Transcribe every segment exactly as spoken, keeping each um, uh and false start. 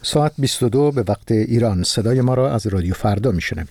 ساعت بیست و دو به وقت ایران. صدای ما را از رادیو فردا میشنوید.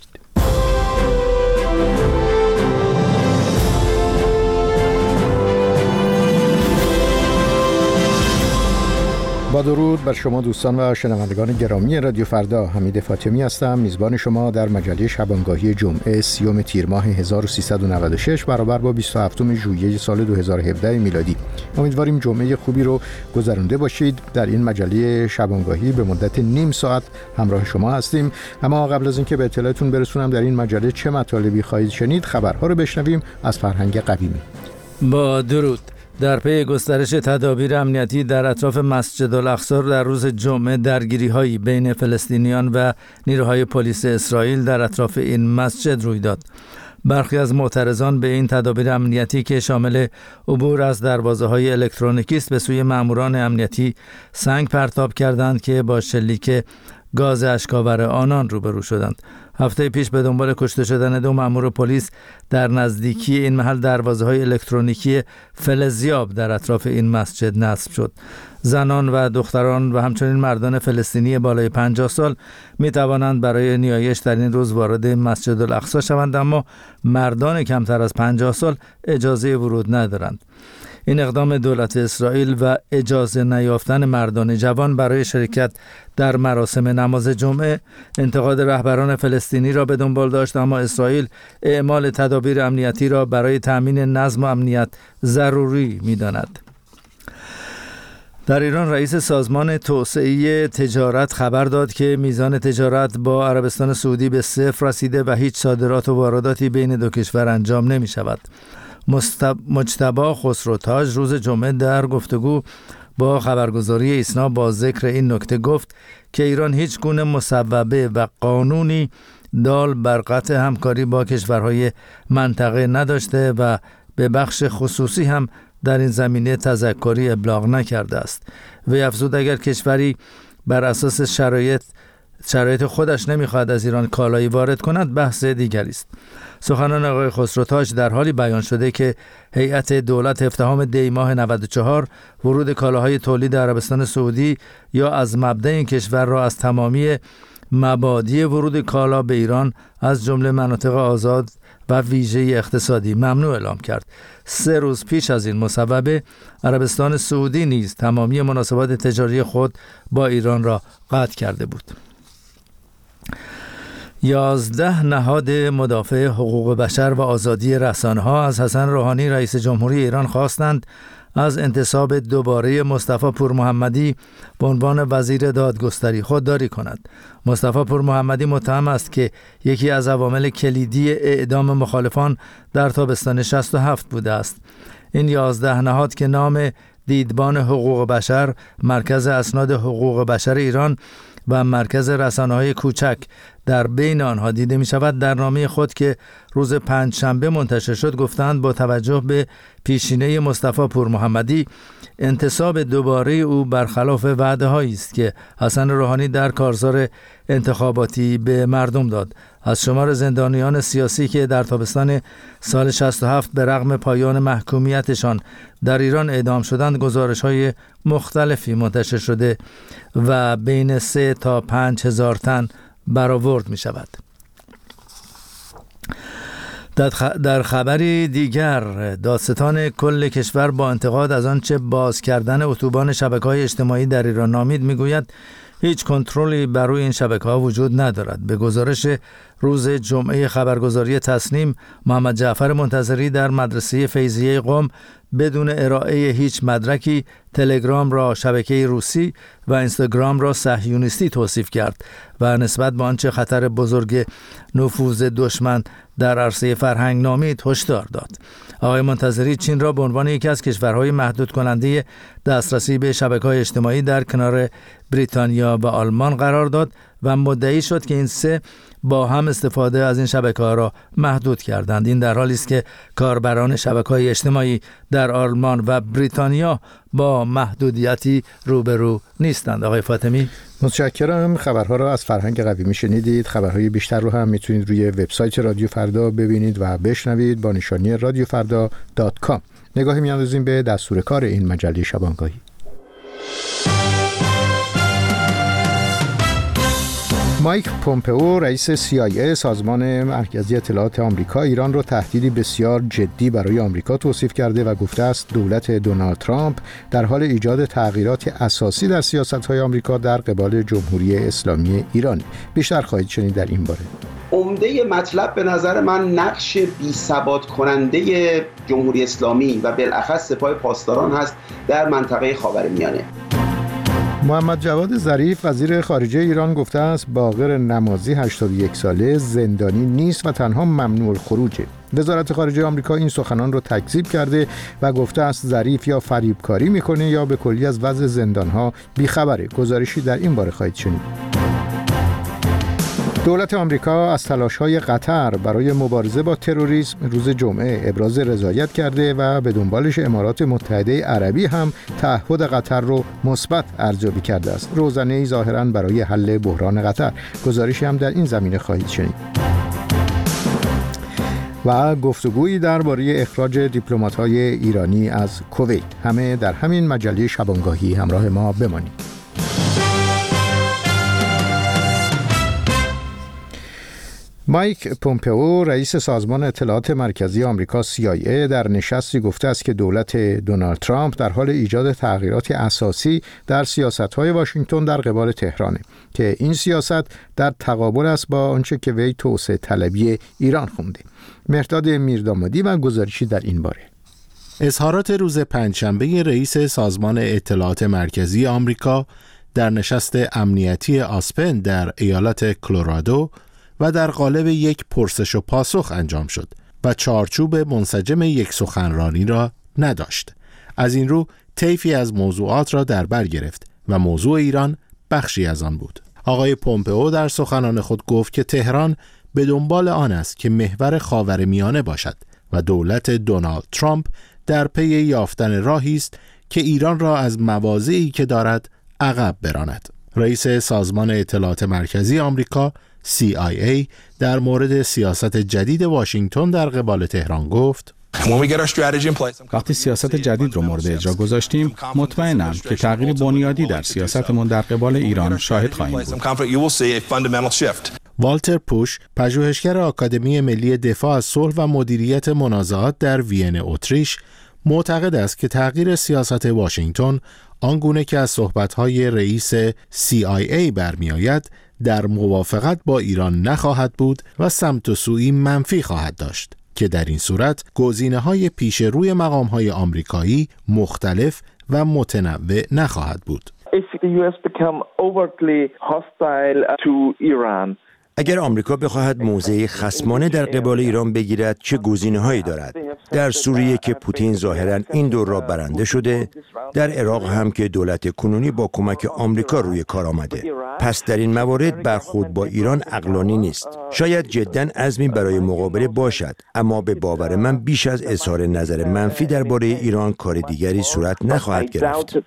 با درود بر شما دوستان و شنوندگان گرامی رادیو فردا، حمید فاطمی هستم، میزبان شما در مجله شبانگاهی جمعه سیوم تیر ماه هزار و سیصد و نود و شش برابر با بیست و هفتم ژوئیه سال دو هزار و هفده میلادی. امیدواریم جمعه خوبی رو گذرانده باشید. در این مجله شبانگاهی به مدت نیم ساعت همراه شما هستیم، اما قبل از اینکه به اطلاعتون برسونم در این مجله چه مطالبی خواهید شنید، خبرها رو بشنویم از فرهنگ قویمی. با درود. در پی گسترش تدابیر امنیتی در اطراف مسجد الاقصی در روز جمعه درگیری‌هایی بین فلسطینیان و نیروهای پلیس اسرائیل در اطراف این مسجد روی داد. برخی از معترضان به این تدابیر امنیتی که شامل عبور از دروازه‌های الکترونیکی است به سوی ماموران امنیتی سنگ پرتاب کردند که با شلیک گاز اشک‌آور آنان روبرو شدند. هفته پیش به دنبال کشته شدن دو مأمور پلیس در نزدیکی این محل دروازه‌های الکترونیکی فلزیاب در اطراف این مسجد نصب شد. زنان و دختران و همچنین مردان فلسطینی بالای پنجاه سال می توانند برای نیایش در این روز وارد مسجد الاقصی شوند، اما مردان کمتر از پنجاه سال اجازه ورود ندارند. این اقدام دولت اسرائیل و اجازه نیافتن مردان جوان برای شرکت در مراسم نماز جمعه انتقاد رهبران فلسطینی را به دنبال داشت، اما اسرائیل اعمال تدابیر امنیتی را برای تامین نظم و امنیت ضروری می‌داند. در ایران رئیس سازمان توسعه تجارت خبر داد که میزان تجارت با عربستان سعودی به صفر رسیده و هیچ صادرات و وارداتی بین دو کشور انجام نمی شود. مجتبی خسروتاج روز جمعه در گفتگو با خبرگزاری ایسنا با ذکر این نکته گفت که ایران هیچ گونه مصوبه و قانونی دال بر قطع همکاری با کشورهای منطقه نداشته و به بخش خصوصی هم در این زمینه تذکری ابلاغ نکرده است. وی افزود اگر کشوری بر اساس شرایط شرایط خودش نمیخواد از ایران کالایی وارد کند بحث دیگری است. سخنان آقای خسروتاج در حالی بیان شده که هیئت دولت افتتاح دی ماه نود و چهار ورود کالاهای تولید عربستان سعودی یا از مبدأ این کشور را از تمامی مبادی ورود کالا به ایران از جمله مناطق آزاد و ویژه اقتصادی ممنوع اعلام کرد. سه روز پیش از این مصوبه عربستان سعودی نیز تمامی مناسبات تجاری خود با ایران را قطع کرده بود. یازده نهاد مدافع حقوق بشر و آزادی رسانه‌ها از حسن روحانی رئیس جمهوری ایران خواستند از انتصاب دوباره مصطفی پورمحمدی به عنوان وزیر دادگستری خودداری کند. مصطفی پورمحمدی متهم است که یکی از عوامل کلیدی اعدام مخالفان در تابستان شصت و هفت بوده است. این یازده نهاد که نام دیدبان حقوق بشر، مرکز اسناد حقوق بشر ایران و مرکز رسانه‌های کوچک در بین آنها دیده می شود، در نامه خود که روز پنج شنبه منتشر شد گفتند با توجه به پیشینه مصطفی پورمحمدی انتصاب دوباره او برخلاف وعده‌هایی است که حسن روحانی در کارزار انتخاباتی به مردم داد. از شمار زندانیان سیاسی که در تابستان سال شصت و هفت به رغم پایان محکومیتشان در ایران اعدام شدند گزارش‌های مختلفی منتشر شده و بین سه تا پنج هزار تن برآورد می شود. در خبری دیگر، دادستان کل کشور با انتقاد از آنچه باز کردن اتوبان شبکه‌های اجتماعی در ایران نامید میگوید هیچ کنترلی بر روی این شبکه‌ها وجود ندارد. به گزارش روز جمعه خبرگزاری تصنیم، محمد جعفر منتظری در مدرسه فیضیه قم بدون ارائه هیچ مدرکی تلگرام را شبکه روسی و اینستاگرام را صهیونیستی توصیف کرد و نسبت به آنچه خطر بزرگ نفوذ دشمن در عرصه فرهنگ نامید هشدار داد. آقای منتظری چین را به عنوان یکی از کشورهای محدود کننده دسترسی به شبکه‌های اجتماعی در کنار بریتانیا و آلمان قرار داد و مدعی شد که این سه با هم استفاده از این شبکه‌ها را محدود کردند. این در حالی است که کاربران شبکه‌های اجتماعی در آلمان و بریتانیا با محدودیتی روبرو نیستند. آقای فاطمی، متشکرم. خبرها را از فرهنگ قویمی شنیدید. خبرهای بیشتر رو هم میتونید روی وبسایت رادیو فردا ببینید و بشنوید با نشانی رادیو فردا دات کام. نگاهی می‌اندازیم به دستور کار این مجله شبانگاهی. مایک پومپئو رئیس سی آی ای سازمان مرکزی اطلاعات آمریکا ایران را تهدیدی بسیار جدی برای آمریکا توصیف کرده و گفته است دولت دونالد ترامپ در حال ایجاد تغییرات اساسی در سیاست‌های آمریکا در قبال جمهوری اسلامی ایران. بیشتر خواهید شنید در این باره. عمده مطلب به نظر من نقش بی‌ثبات کننده جمهوری اسلامی و بالاخص سپاه پاسداران هست در منطقه خاورمیانه. محمد جواد ظریف وزیر خارجه ایران گفته است باقر نمازی هشتاد و یک ساله زندانی نیست و تنها ممنوع الخروجه. وزارت خارجه آمریکا این سخنان را تکذیب کرده و گفته است ظریف یا فریبکاری میکنه یا به کلی از وضع زندانها بیخبره. گزارشی در این باره خواهید شنید. دولت آمریکا از تلاش‌های قطر برای مبارزه با تروریسم روز جمعه ابراز رضایت کرده و به دنبالش امارات متحده عربی هم تعهد قطر رو مثبت ارزیابی کرده است. روزنه‌ای ظاهراً برای حل بحران قطر. گزارشی هم در این زمینه خواهید شنید. و گفتگویی درباره اخراج دیپلمات‌های ایرانی از کویت. همه در همین مجله شبانگاهی همراه ما بمانید. مایک پومپئو رئیس سازمان اطلاعات مرکزی آمریکا سی آی ای در نشستی گفته است که دولت دونالد ترامپ در حال ایجاد تغییرات اساسی در سیاست‌های واشنگتن در قبال تهرانه که این سیاست در تقابل است با آنچه که وی توسعه طلبی ایران خونده. مهرداد میردامادی و گزارشی در این باره. اظهارات روز پنجشنبه رئیس سازمان اطلاعات مرکزی آمریکا در نشست امنیتی آسپن در ایالت کلرادو و در قالب یک پرسش و پاسخ انجام شد و چارچوب منسجم یک سخنرانی را نداشت. از این رو طیفی از موضوعات را در بر گرفت و موضوع ایران بخشی از آن بود. آقای پومپئو در سخنان خود گفت که تهران به دنبال آن است که محور خاورمیانه باشد و دولت دونالد ترامپ در پی یافتن راهی است که ایران را از مواضعی که دارد عقب براند. رئیس سازمان اطلاعات مرکزی آمریکا سی آی ای در مورد سیاست جدید واشنگتن در قبال تهران گفت: وقتی سیاست جدید رو مورد اجرا گذاشتیم، مطمئنم که تغییر بنیادی در سیاستمون در قبال ایران شاهد خواهیم بود. والتر پوش، پژوهشگر آکادمی ملی دفاع از صلح و مدیریت منازعات در وین اتریش، معتقد است که تغییر سیاست واشنگتن آنگونه که از صحبت‌های رئیس سی آی ای برمی‌آید در موافقت با ایران نخواهد بود و سمت و سویی منفی خواهد داشت که در این صورت گزینه‌های پیش روی مقام‌های آمریکایی مختلف و متنوع نخواهد بود. If the U S become overtly hostile to Iran, اگر آمریکا بخواهد موضعی خصمانه در قبال ایران بگیرد چه گزینه‌هایی دارد؟ در سوریه که پوتین ظاهراً این دور را برنده شده، در عراق هم که دولت کنونی با کمک آمریکا روی کار آمده. پس در این موارد برخورد با ایران عقلانی نیست. شاید جداً عزمی برای مقابله باشد، اما به باور من بیش از اظهار نظر منفی درباره ایران کار دیگری صورت نخواهد گرفت.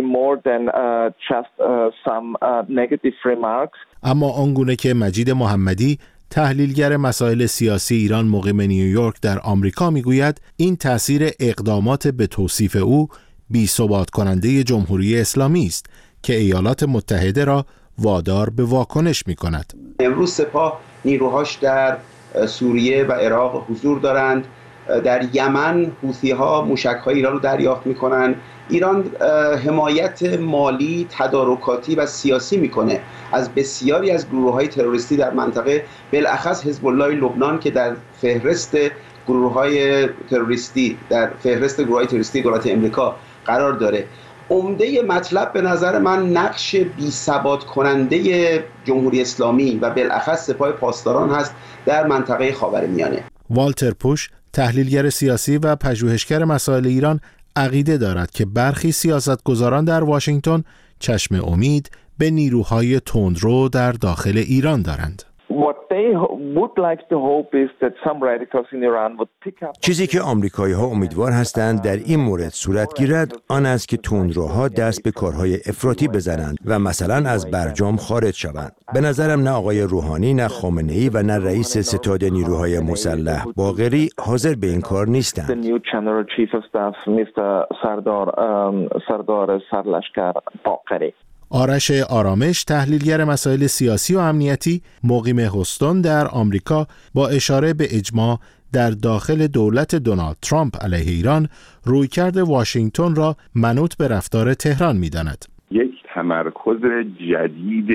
اما آنگونه که مجید محمدی، تحلیلگر مسائل سیاسی ایران مقیم نیویورک در آمریکا میگوید، این تأثیر اقدامات به توصیف او بی‌ثبات کننده جمهوری اسلامی است که ایالات متحده را وادار به واکنش می‌کند. امروز سپاه نیروهاش در سوریه و عراق حضور دارند. در یمن حوثی‌ها موشک‌های ایران رو دریافت می‌کنند. ایران حمایت مالی، تدارکاتی و سیاسی میکنه از بسیاری از گروه‌های تروریستی در منطقه، بالاخص حزب الله لبنان که در فهرست گروه‌های تروریستی در فهرست گروه‌های تروریستی دولت آمریکا قرار داره. عمده مطلب به نظر من نقش بی‌ثبات کننده جمهوری اسلامی و بالاخص سپاه پاسداران هست در منطقه خاورمیانه. والتر پوش، تحلیلگر سیاسی و پژوهشگر مسائل ایران، عقیده دارد که برخی سیاستگزاران در واشنگتن چشم امید به نیروهای تندرو در داخل ایران دارند. چیزی که آمریکایی‌ها امیدوار هستند در این مورد صورت گیرد آن است که تندروها دست به کارهای افراطی بزنند و مثلا از برجام خارج شوند. به نظرم نه آقای روحانی، نه خامنه‌ای و نه رئیس ستاد نیروهای مسلح باقری حاضر به این کار نیستند. سردار سرلشکر باقری آرش آرامش، تحلیلگر مسائل سیاسی و امنیتی، مقیم هوستون در آمریکا، با اشاره به اجماع در داخل دولت دونالد ترامپ علیه ایران، رویکرد واشنگتن را منوط به رفتار تهران می‌داند. یک تمرکز جدید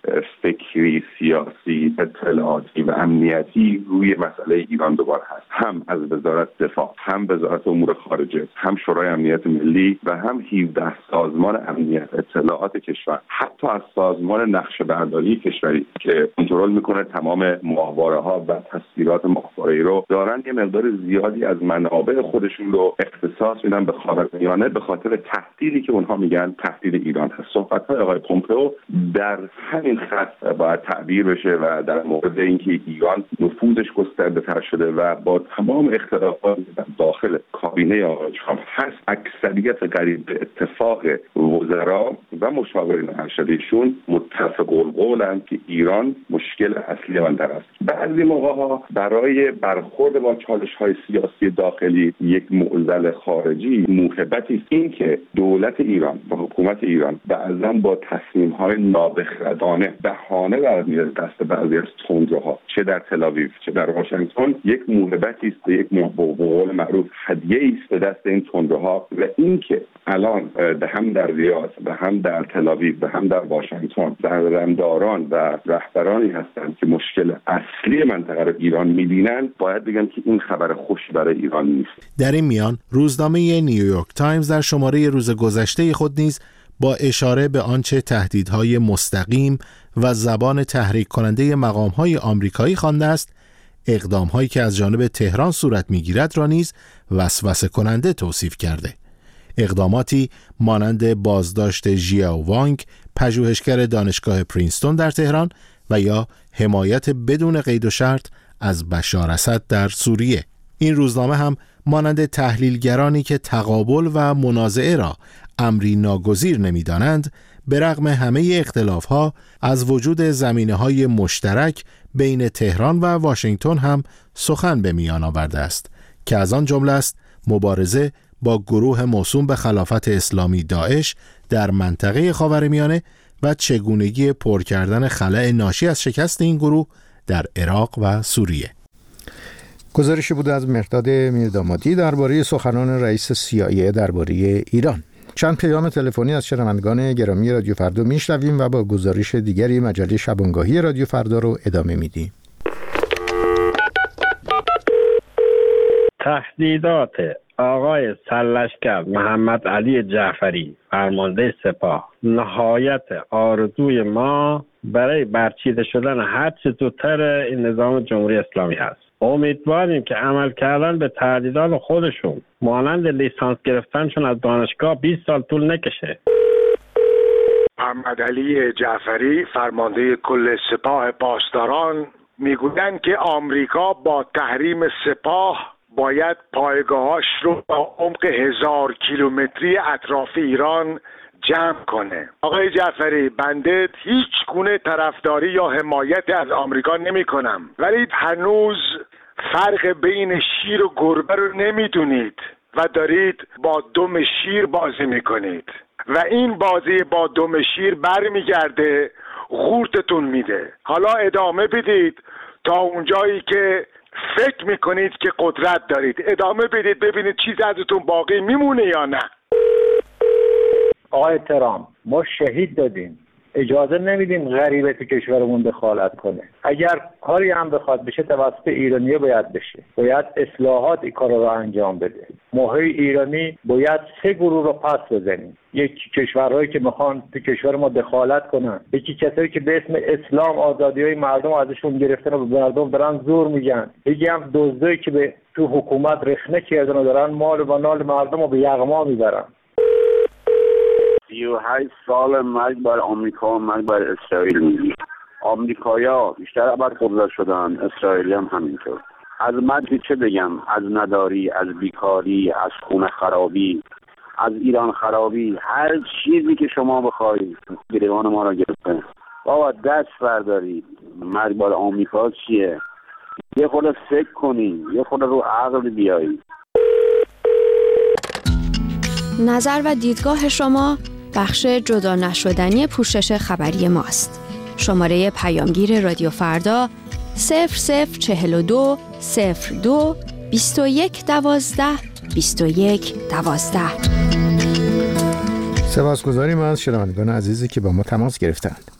فکری، سیاسی، اطلاعاتی و امنیتی روی مسئله ایران دوباره هست، هم از وزارت دفاع، هم وزارت امور خارجه، هم شورای امنیت ملی و هم هفده سازمان امنیت اطلاعات کشور، حتی از سازمان نقشه برداری کشوری که کنترل میکنه تمام ماهواره ها و تصویرات ماهواره‌ای رو، دارن یه مقدار زیادی از منابع خودشون رو اختصاص میدن به خاورمیانه به خاطر تهدیدی که اونها میگن تهدید ایران هست. صحبت‌های آقای پومپئو در همین خط باید تعبیر بشه و در مورد اینکه ایران نفوذش گسترده‌تر شده و با تمام اختلافات داخل کابینه آقای ترامپ هست، اکثریت قریب به اتفاق وزرا و مشاورین ارشدیشون متفق القولند که ایران مشکل اصلی منطقه است. بعضی موقع‌ها برای برخورد با چالش‌های سیاسی داخلی یک معضل خارجی موهبتی است این که دولت ایران و حکومت ایران بعضاً با تصمیم‌های نابخردانه بهانه در میاد دست بعضی از تندروها، چه در تل‌آویو چه در واشنگتن، یک موهبتی است، یک به قول معروف هدیه‌ای است به دست این تندروها و اینکه الان هم در ریاض و هم در تل‌آویو و هم در واشنگتن درنداران و رهبرانی هستند که مشکل اصلی منطقه را ایران می‌بینند، باید بگم که این خبر خوشی برای ایران نیست. در این میان روزنامه نیویورک تایمز در شماره روز گذشته خود نیز با اشاره به آنچه تهدیدهای مستقیم و زبان تحریک کننده مقام‌های آمریکایی خوانده است، اقدام‌هایی که از جانب تهران صورت می‌گیرد را نیز وسوسه کننده توصیف کرده. اقداماتی مانند بازداشت ژیائو وانگ، پژوهشگر دانشگاه پرینستون در تهران، و یا حمایت بدون قید و شرط از بشار اسد در سوریه. این روزنامه هم مانند تحلیلگرانی که تقابل و منازعه را امری ناگزیر نمی‌دانند، به رغم همه اختلاف‌ها از وجود زمینه‌های مشترک بین تهران و واشنگتن هم سخن به میان آورده است که از آن جمله است مبارزه با گروه موسوم به خلافت اسلامی داعش در منطقه خاورمیانه و چگونگی پر کردن خلأ ناشی از شکست این گروه در عراق و سوریه. گزارشی بود از مهرداد میردامادی درباره سخنان رئیس سی آی ای درباره ایران. چند پیام تلفنی از شنوندگان گرامی رادیو فردا میشنویم و با گزارش دیگری مجله شبانگاهی رادیو فردا رو ادامه میدیم. تهدیدات آقای سرلشکر محمد علی جعفری فرمانده سپاه نهایت آرزوی ما برای برچیده شدن هر چه زودتر این نظام جمهوری اسلامی هست. امیدواریم که عمل کردن به تهدیدات خودشون مانند لیسانس گرفتنشون از دانشگاه بیست سال طول نکشه. محمد علی جعفری فرمانده کل سپاه پاسداران میگویند که آمریکا با تحریم سپاه باید پایگاهاش رو با عمق هزار کیلومتری اطراف ایران جمع کنه. آقای جعفری، بنده هیچ گونه طرفداری یا حمایت از آمریکا نمی کنم، ولی هنوز فرق بین شیر و گربه رو نمیدونید و دارید با دم شیر بازی میکنید و این بازی با دم شیر برمیگرده غورتتون میده. حالا ادامه بدید تا اونجایی که فکر میکنید که قدرت دارید، ادامه بدید ببینید چیزی ازتون باقی میمونه یا نه. آقای ترامپ، ما شهید دادیم، اجازه نمیدیم غریبه تو کشورمون دخالت کنه. اگر کاری هم بخواد بشه توسط ایرانی باید بشه، باید اصلاحات این کار رو انجام بده. ماهای ایرانی باید سه گروه رو پس بزنیم. یکی کشورهایی که میخوان تو کشور ما دخالت کنن، یکی کسایی که به اسم اسلام آزادی‌های مردم ازشون گرفتن و به مردم دارن زور میگن، یکی هم دزدایی که به تو حکومت رخنه کردن و دارن مال و نال مردم رو به یغما میبرن. سی و هشت سال مرگ بر آمریکا و مرگ بر اسرائیل میگی. آمریکایا بیشتر ابرقدرت شدن، اسرائیلی هم همینطور. از مرگ چه بگم؟ از نداری، از بیکاری، از خونه خرابی، از ایران خرابی، هر چیزی که شما بخواید گریبان ما را گرفته. بابا دست بردارید. مرگ بر آمریکا چیه؟ یه خود فکر کنید، یه خود رو عقل بیایید. نظر و دیدگاه شما بخش جدا نشدنی پوشش خبری ماست. شماره پیامگیر رادیو فردا صفر صفر چهل و دو صفر دو بیست و یک دوازده بیست و یک دوازده. سپاسگزاریم از شنوندگان عزیزی که با ما تماس گرفتند.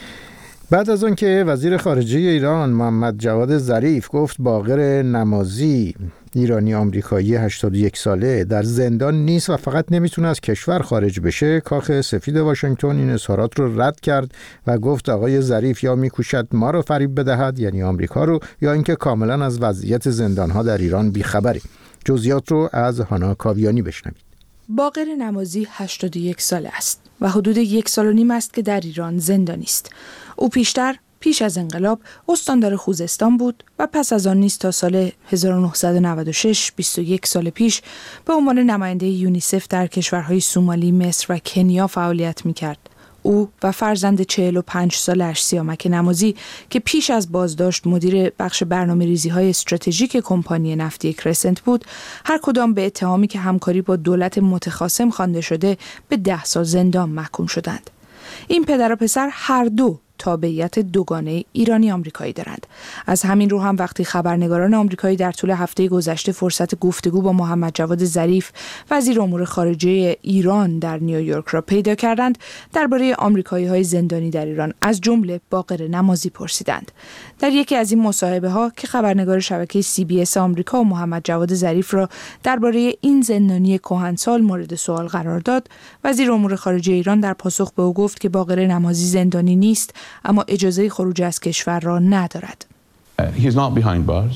بعد از آن که وزیر خارجه ایران محمد جواد ظریف گفت باقر نمازی ایرانی آمریکایی هشتاد و یک ساله در زندان نیست و فقط نمیتونه از کشور خارج بشه، کاخ سفید واشنگتن این اظهارات رو رد کرد و گفت آقای ظریف یا میکوشد ما رو فریب بدهد، یعنی آمریکا رو، یا اینکه کاملا از وضعیت زندان‌ها در ایران بیخبره. جزئیات رو از هانا کاویانی بشنوید. باقر نمازی هشتاد و یک ساله است و حدود یک سال و نیم است که در ایران زندانی است. او پیشتر پیش از انقلاب استاندار خوزستان بود و پس از آن نیز تا سال هزار و نهصد و نود و شش، بیست و یک سال پیش، به عنوان نماینده یونیسف در کشورهای سومالی، مصر و کنیا فعالیت می‌کرد. او و فرزند چهل و پنج سالش سیامک نمازی که پیش از بازداشت مدیر بخش برنامه‌ریزی‌های استراتژیک کمپانی نفتی کرسنت بود، هر کدام به اتهامی که همکاری با دولت متخاصم خوانده شده به ده سال زندان محکوم شدند. این پدر و پسر هر دو تابعیت دوگانه ایرانی آمریکایی دارند. از همین رو هم وقتی خبرنگاران آمریکایی در طول هفته گذشته فرصت گفتگو با محمد جواد ظریف وزیر امور خارجه ایران در نیویورک را پیدا کردند، درباره آمریکایی‌های زندانی در ایران از جمله باقر نمازی پرسیدند. در یکی از این مصاحبه ها که خبرنگار شبکه سی بی اس آمریکا و محمد جواد ظریف را درباره این زندانی کهنسال مورد سوال قرار داد، وزیر امور خارجه ایران در پاسخ به او گفت که باقر نمازی زندانی نیست، اما اجازه خروج از کشور را ندارد. Uh, he is not behind bars,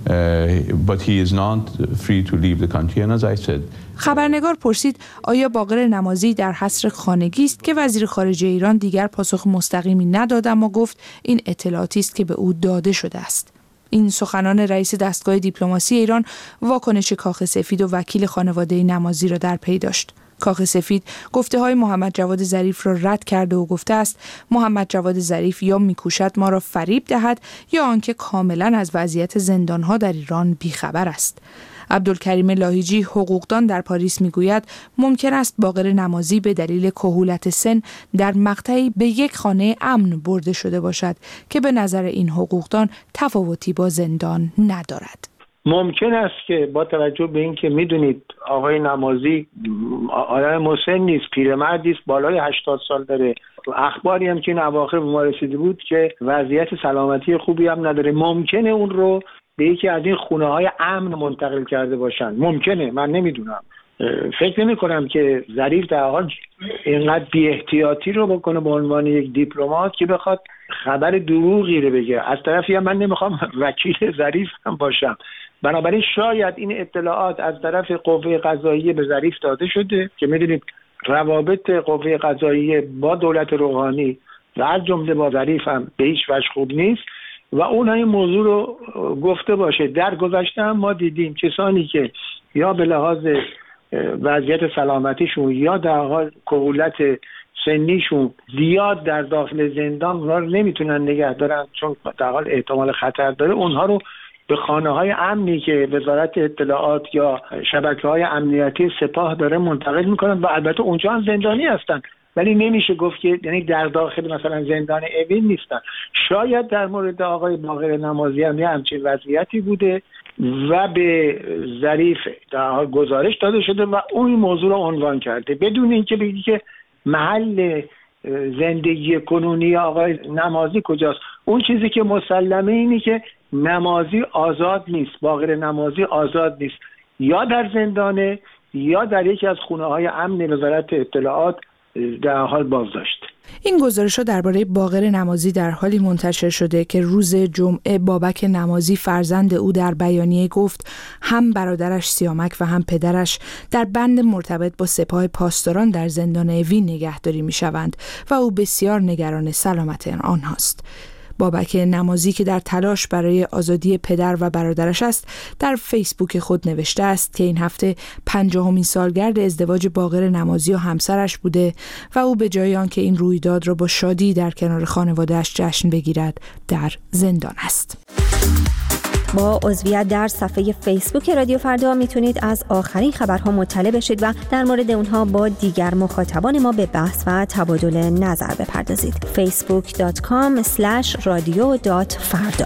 uh, but he is not free to leave the country. And as I said, خبرنگار پرسید آیا باقر نمازی در حصر خانگی است که وزیر خارجه ایران دیگر پاسخ مستقیمی نداد، اما گفت این اطلاعاتی است که به او داده شده است. این سخنان رئیس دستگاه دیپلماسی ایران واکنش کاخ سفید و وکیل خانواده نمازی را در پی داشت. کاخ سفید گفته های محمد جواد ظریف را رد کرده و گفته است محمد جواد ظریف یا میکوشد ما را فریب دهد یا آنکه کاملا از وضعیت زندانها در ایران بیخبر است. عبدالکریم لاهیجی حقوقدان در پاریس میگوید ممکن است باقر نمازی به دلیل کهولت سن در مقطعی به یک خانه امن برده شده باشد که به نظر این حقوقدان تفاوتی با زندان ندارد. ممکن است که با توجه به این که میدونید آقای نمازی آدم مسن نیست، پیرمردی است، بالای هشتاد سال داره، اخباری هم که این اواخر به ما رسیده بود که وضعیت سلامتی خوبی هم نداره، ممکنه اون رو به یکی از این خونه های امن منتقل کرده باشن. ممکنه، من نمیدونم. فکر نمی کنم که ظریف در حال اینقدر بی احتیاطی رو بکنه به عنوان یک دیپلمات که بخواد خبر دروغی رو بگه. از طرفی هم من نمیخوام وکیل ظریف هم باشم، بنابراین شاید این اطلاعات از طرف قوه قضاییه به ظریف داده شده که میدونید روابط قوه قضاییه با دولت روحانی و از جمله با ظریف هم به هیچ وجه خوب نیست و اون این موضوع رو گفته باشه. در گذشته هم ما دیدیم کسانی که یا به لحاظ وضعیت سلامتیشون یا در حال کهولت سنیشون زیاد در داخل زندان اونها رو نمیتونن نگه دارن چون در حال احتمال خطر داره، اونها رو به خانه‌های امنی که وزارت اطلاعات یا شبکه‌های امنیتی سپاه داره منتقل میکنن و البته اونجا هم زندانی هستن، ولی نمیشه گفت که یعنی در داخل مثلا زندان اوین نیستن. شاید در مورد آقای باقر نمازی هم یه همچین وضعیتی بوده و به ظریف در حال گزارش داده شده و اون موضوع رو عنوان کرده بدون اینکه بگی که محل زندگی کنونی آقای نمازی کجاست. اون چیزی که مسلمه اینه که نمازی آزاد نیست، باقر نمازی آزاد نیست، یا در زندانه یا در یکی از خونه‌های امن وزارت اطلاعات در حال بازداشت. این گزارش‌ها درباره باقر نمازی در حالی منتشر شده که روز جمعه بابک نمازی فرزند او در بیانیه گفت هم برادرش سیامک و هم پدرش در بند مرتبط با سپاه پاسداران در زندان اوین نگهداری می‌شوند و او بسیار نگران سلامت آنهاست. بابک نمازی که در تلاش برای آزادی پدر و برادرش است در فیسبوک خود نوشته است که این هفته پنجاهمین سالگرد ازدواج باقر نمازی و همسرش بوده و او به جای آنکه این رویداد را با شادی در کنار خانواده‌اش جشن بگیرد در زندان است. با عضویت در صفحه فیسبوک رادیو فردا میتونید از آخرین خبرها مطلع بشید و در مورد اونها با دیگر مخاطبان ما به بحث و تبادل نظر بپردازید. فیسبوک دات کام اسلش رادیو دات فردا.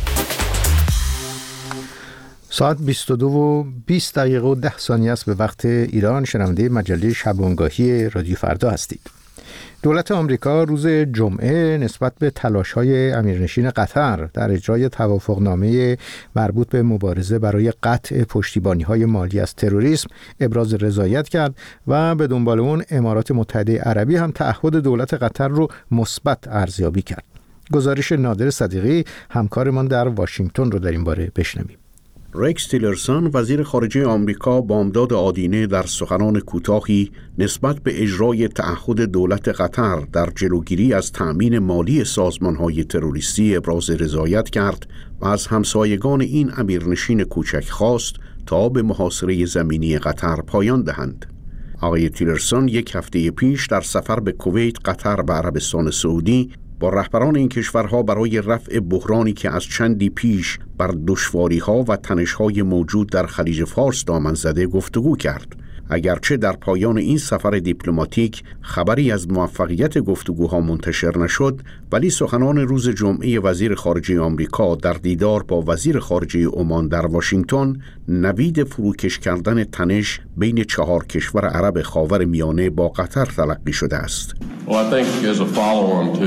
ساعت بیست و دو و بیست دقیقه و ده ثانیه است به وقت ایران. شنونده مجله شبانگاهی رادیو فردا هستید. دولت آمریکا روز جمعه نسبت به تلاش‌های امیرنشین قطر در اجرای توافقنامه مربوط به مبارزه برای قطع پشتیبانی‌های مالی از تروریسم ابراز رضایت کرد و به دنبال اون امارات متحده عربی هم تعهد دولت قطر رو مثبت ارزیابی کرد. گزارش نادر صدیقی همکارمان در واشنگتن رو در این باره بشنویم. رکس تیلرسون وزیر خارجه آمریکا بامداد آدینه در سخنان کوتاهی نسبت به اجرای تعهد دولت قطر در جلوگیری از تأمین مالی سازمان‌های تروریستی ابراز رضایت کرد و از همسایگان این امیرنشین کوچک خواست تا به محاصره زمینی قطر پایان دهند. آقای تیلرسون یک هفته پیش در سفر به کویت، قطر و عربستان سعودی با رهبران این کشورها برای رفع بحرانی که از چندی پیش بر دشواری‌ها و تنش‌های موجود در خلیج فارس دامن زده گفتگو کرد. اگرچه در پایان این سفر دیپلماتیک خبری از موفقیت گفتگوها منتشر نشد، ولی سخنان روز جمعه وزیر خارجه آمریکا در دیدار با وزیر خارجه عمان در واشنگتن نوید فروکش کردن تنش بین چهار کشور عرب خاور میانه با قطر تلقی شده است. Well, I think as a follow-on to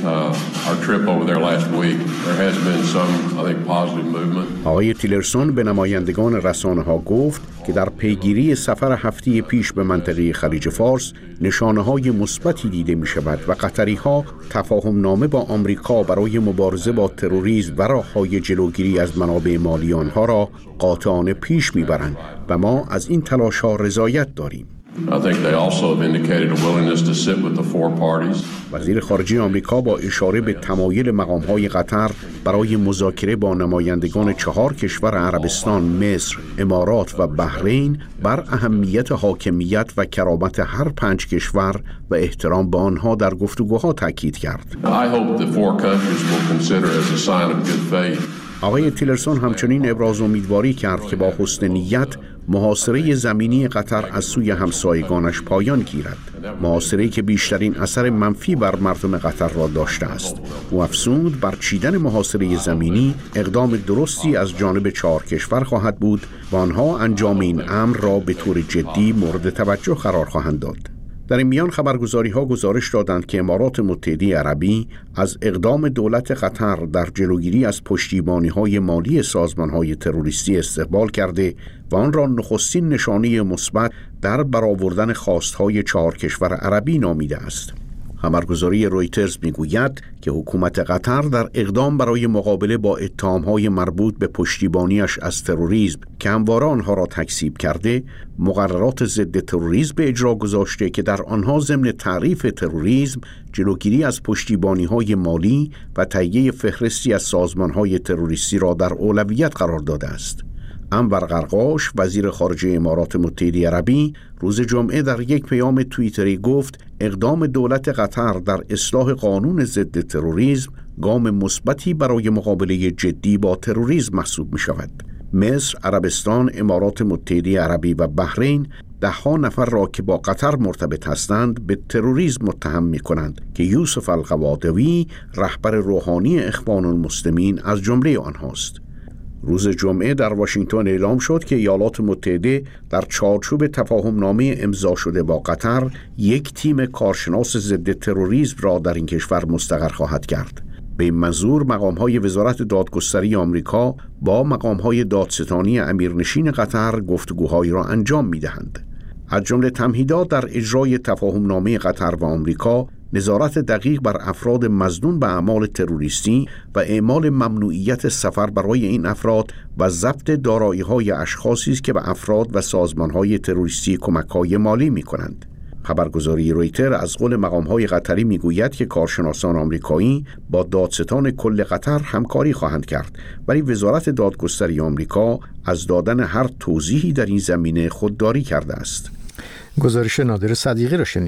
uh, our trip over there last week, there has been some, I think, positive movement. آقای تیلرسون به نمایندگان رسانه‌ها گفت که در پیگیری سفر هفته پیش به منطقه خلیج فارس نشانه‌های مثبتی دیده می‌شود و قطری‌ها تفاهم نامه با آمریکا برای مبارزه با تروریسم و راه‌های جلوگیری از منابع مالی آنها را قاطعانه پیش می‌برند و ما از این تلاش‌ها رضایت داریم. I think they also have indicated a willingness to sit with the four parties. وزیر خارجه آمریکا با اشاره به تمایل مقام‌های قطر برای مذاکره با نمایندگان چهار کشور عربستان، مصر، امارات و بحرین بر اهمیت حاکمیت و کرامت هر پنج کشور و احترام به آنها در گفتگوها تاکید کرد. I hope the four countries will consider as a sign of good faith. آقای تیلرسون همچنین ابراز امیدواری کرد که با حسن نیت محاصره زمینی قطر از سوی همسایگانش پایان گیرد، محاصره‌ای که بیشترین اثر منفی بر مردم قطر را داشته است. او افزود بر چیدن محاصره زمینی اقدام درستی از جانب چهار کشور خواهد بود و آنها انجام این امر را به طور جدی مورد توجه قرار خواهند داد. در این میان خبرگزاری‌ها گزارش دادند که امارات متحده عربی از اقدام دولت قطر در جلوگیری از پشتیبانی‌های مالی سازمان‌های تروریستی استقبال کرده و آن را نخستین نشانه مثبت در برآوردن خواست‌های چهار کشور عربی نامیده است. خبرگزاری رویترز میگوید که حکومت قطر در اقدام برای مقابله با اتهام‌های مربوط به پشتیبانیش از تروریسم که همواره آنها را تکذیب کرده، مقررات ضد تروریسم به اجرا گذاشته که در آنها ضمن تعریف تروریسم جلوگیری از پشتیبانی‌های مالی و تهیه فهرستی از سازمان‌های تروریستی را در اولویت قرار داده است. انور قرقاش وزیر خارجه امارات متحده عربی روز جمعه در یک پیام توییتری گفت اقدام دولت قطر در اصلاح قانون ضد تروریسم گام مثبتی برای مقابله جدی با تروریسم محسوب می شود. مصر، عربستان، امارات متحده عربی و بحرین ده ها نفر را که با قطر مرتبط هستند به تروریسم متهم می کنند که یوسف القوادوی رهبر روحانی اخوان المسلمین از جمله آنهاست. روز جمعه در واشنگتن اعلام شد که ایالات متحده در چارچوب تفاهمنامه امضا شده با قطر یک تیم کارشناس ضد تروریسم را در این کشور مستقر خواهد کرد. به این منظور مقام‌های وزارت دادگستری آمریکا با مقام‌های دادستانی امیرنشین قطر گفتگوهایی را انجام می‌دهند. از جمله تمهیدات در اجرای تفاهمنامه قطر و آمریکا، نظارت دقیق بر افراد مظنون به اعمال تروریستی و اعمال ممنوعیت سفر برای این افراد و ضبط دارایی‌های اشخاصی است که به افراد و سازمان‌های تروریستی کمک‌های مالی می‌کنند. خبرگزاری رویتر از قول مقام‌های قطری می‌گوید که کارشناسان آمریکایی با دادستان کل قطر همکاری خواهند کرد، ولی وزارت دادگستری آمریکا از دادن هر توضیحی در این زمینه خودداری کرده است. گزارش نادر صدیقی را شنیدید.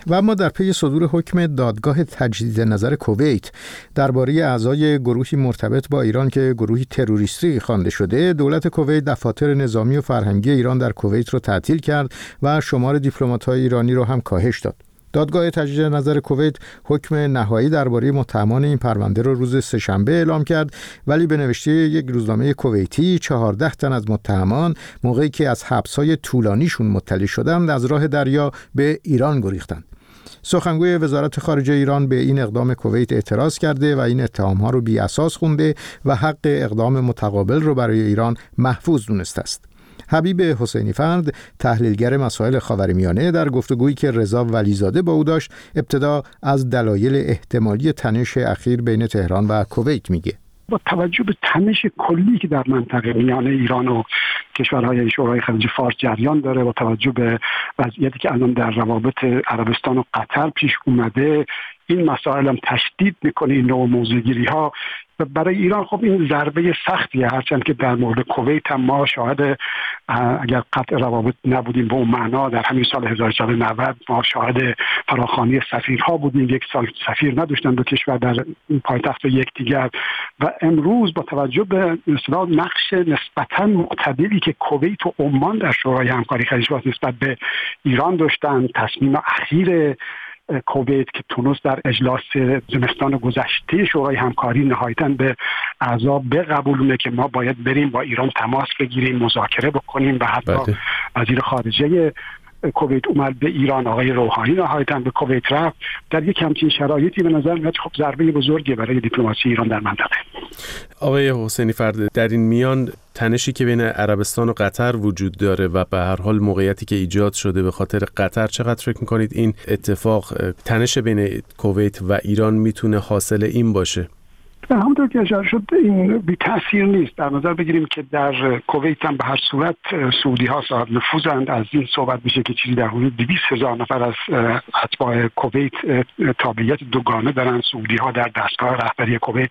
و اما در پی صدور حکم دادگاه تجدید نظر کویت درباره اعضای گروهی مرتبط با ایران که گروهی تروریستی خوانده شده، دولت کویت دفاتر نظامی و فرهنگی ایران در کویت رو تعطیل کرد و شمار دیپلمات‌های ایرانی رو هم کاهش داد. دادگاه تجدید نظر کویت حکم نهایی درباره متهمان این پرونده رو روز سه‌شنبه اعلام کرد، ولی به نوشته یک روزنامه کویتی چهارده تن از متهمان موقعی که از حبس‌های طولانیشون مطلع شدند از راه دریا به ایران گریختند. سخنگوی وزارت خارجه ایران به این اقدام کویت اعتراض کرده و این اتهام‌ها رو بی اساس خونده و حق اقدام متقابل رو برای ایران محفوظ دونسته است. حبیب حسینی فرد، تحلیلگر مسائل خاورمیانه، در گفتگویی که رضا ولیزاده با او داشت ابتدا از دلایل احتمالی تنش اخیر بین تهران و کویت میگه. با توجه به تنش کلی که در منطقه میان ایران و کشورهای شورای خلیج فارس جریان داره، با توجه به وضعیتی که الان در روابط عربستان و قطر پیش اومده، این مسائل هم تشدید میکنه این نوع موضوعگیری ها و برای ایران خب این ضربه سختیه، هرچند که در مورد کویت هم ما شاهد اگر قطع روابط نبودیم به اون معنا در همین سال هزار و سیصد و نود ما شاهد فراخوانی سفیرها بودیم، یک سال سفیر نداشتن دو کشور در پایتخت یکدیگر و امروز با توجه به مثلا نقش نسبتا معتدلی که کویت و عمان در شورای همکاری خلیج فارس نسبت به ایران داشتن، تصمیم اخیر کویت که تونس در اجلاس زمستان گذشته شورای همکاری نهایتاً به اعضا بقبولونه که ما باید بریم با ایران تماس بگیریم، مذاکره بکنیم و حتی بله. وزیر خارجه کویت اومد به ایران، آقای روحانی نهایتاً به کویت رفت. در یک همچین شرایطی به نظر میاد خب ضربه بزرگی برای دیپلماسی ایران در منطقه. آقای حسینی فرد، در این میان تنشی که بین عربستان و قطر وجود داره و به هر حال موقعیتی که ایجاد شده به خاطر قطر، چقدر فکر میکنید این اتفاق تنش بین کویت و ایران میتونه حاصل این باشه؟ همونطور که اشاره شد این بی تأثیر نیست. در نظر بگیریم که در کویت هم به هر صورت سعودی ها صاحب نفوذند. از این صحبت میشه که چیزی در حدود دویست هزار نفر از اتباع کویت تابعیت دوگانه دارن. سعودی ها در دستگاه رهبری کویت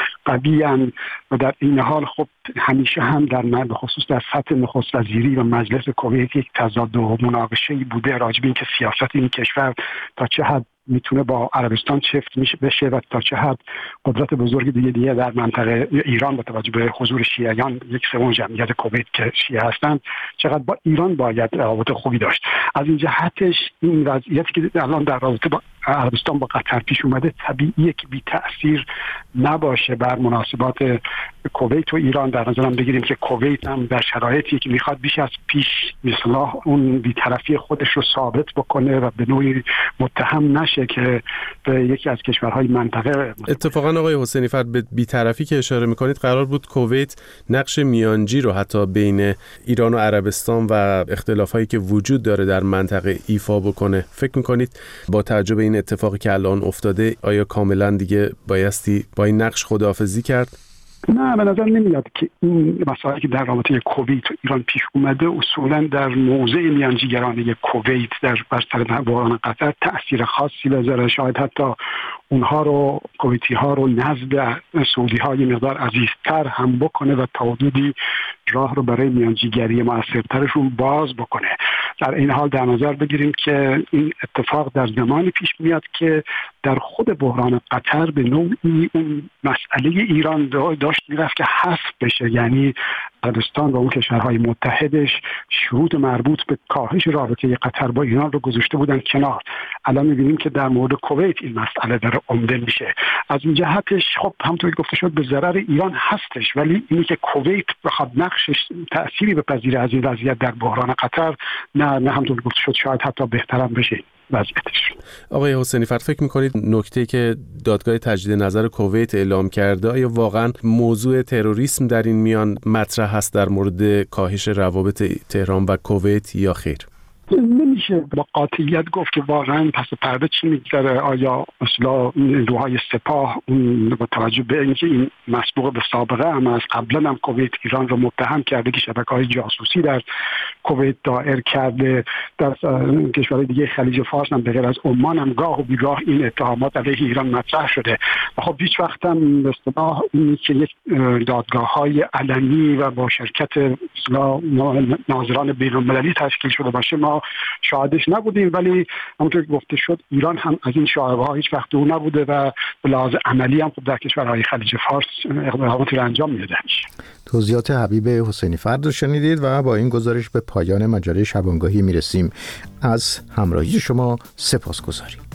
قوی‌اند و در این حال خب همیشه هم در به خصوص در سطح نخست وزیری و مجلس کویت یک تضاد و مناقشه‌ای بوده راجع به اینکه سیاست این کشور تا چه حد میتونه با عربستان چفت میشه بشه و تا چه حد قدرت بزرگ دیگه دیگه در منطقه ایران با توجه به حضور شیعیان یک سوم جمعیت کویت که شیعه هستند چقدر با ایران باید روابط خوبی داشت. از این جهتش این وضعیتی که الان در رابطه با عربستان با قطر پیش اومده طبیعیه که بی تأثیر نباشه بر مناسبات کویت و ایران. در نظرم بگیریم که کویت هم در شرایطی که میخواد بیش از پیش مثلا اون بی‌طرفی خودش رو ثابت بکنه و به نوعی متهم نشه که به یکی از کشورهای منطقه. اتفاقا آقای حسینی فرد به بی‌طرفی که اشاره میکنید، قرار بود کویت نقش میانجی رو حتی بین ایران و عربستان و اختلافایی که وجود داره در منطقه ایفا بکنه. فکر میکنید با توجه به این اتفاقی که الان افتاده آیا کاملا دیگه بایستی با این نقش خداحافظی کرد؟ نه، به نظر نمیاد که این مسائلی که در رابطه کویت و ایران پیش اومده اصولا در موضع میانجیگرانه کویت در بر سر بحران قطر تأثیر خاصی بذاره. شاید حتی اونها رو کویتی ها رو نزد سعودی ها یه مقدار عزیزتر هم بکنه و تا حدودی راه رو برای میانجیگری موثرترشون باز بکنه. در این حال در نظر بگیریم که این اتفاق در زمانی پیش میاد که در خود بحران قطر به نوعی اون مسئله ایران داشت میرفت که حذف بشه، یعنی عربستان و اون کشورهای متحدش شروط مربوط به کاهش رابطه قطر با ایران رو گذاشته بودن کنار. الان می‌بینیم که در مورد کویت این مسئله داره عمده میشه. از این جهتش خب همونطور که گفته شد به ضرر ایران هستش، ولی اینی که کویت بخواد نقشش تأثیری بپذیره از این وضعیت در بحران قطر، نه نه همونطور که گفته شد شاید حتی بهترم بشه وضعیتش. آقای حسینی فرد، فکر می‌کنید نکته که دادگاه تجدید نظر کویت اعلام کرده آیا واقعا موضوع تروریسم در این میان مطرح هست در مورد کاهش روابط تهران و کویت یا خیر؟ نمیشه با قاطعیت گفت که واقعا پس پرده چی میگذره. آیا اصلا نیروهای سپاه با توجه به اینکه این مسبوق به سابقه هم از قبلا هم کویت ایران رو متهم کرده که شبکه‌های جاسوسی در کویت دایر کرده، در کشورهای دیگه خلیج فارس هم به غیر از عمان هم گاه و بیگاه این اتهامات علیه ایران مطرح شده. خب هیچ وقت هم به اصطلاح اینی که یک دادگاه‌های علنی و با شرکت ناظران بین‌المللی تشکیل شده باشه ما شاهدش نبودیم، ولی همونطور که گفته شد ایران هم از این شایعه‌ها هیچ وقت دور نبوده و به لحاظ عملی هم خب در کشورهای خلیج فارس اقداماتی رو انجام میده. توضیحات حبیب حسینی فرد رو شنیدید و با این گزارش به پایان مجله شبانگاهی میرسیم. از همراهی شما سپاسگزاریم.